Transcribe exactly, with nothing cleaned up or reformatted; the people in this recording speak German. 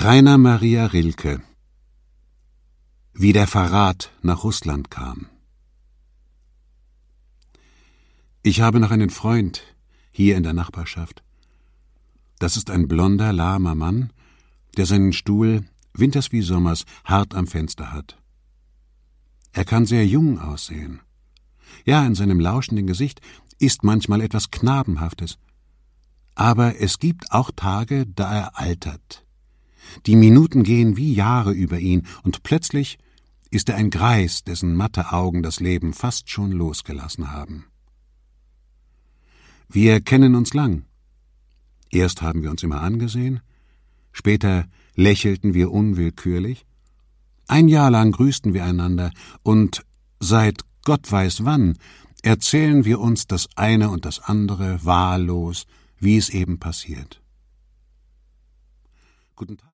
Rainer Maria Rilke: Wie der Verrat nach Russland kam. Ich habe noch einen Freund hier in der Nachbarschaft. Das ist ein blonder, lahmer Mann, der seinen Stuhl, winters wie sommers, hart am Fenster hat. Er kann sehr jung aussehen. Ja, in seinem lauschenden Gesicht ist manchmal etwas Knabenhaftes. Aber es gibt auch Tage, da er altert. Die Minuten gehen wie Jahre über ihn, und plötzlich ist er ein Greis, dessen matte Augen das Leben fast schon losgelassen haben. Wir kennen uns lang. Erst haben wir uns immer angesehen, später lächelten wir unwillkürlich, ein Jahr lang grüßten wir einander, und seit Gott weiß wann erzählen wir uns das eine und das andere wahllos, wie es eben passiert. Guten Tag.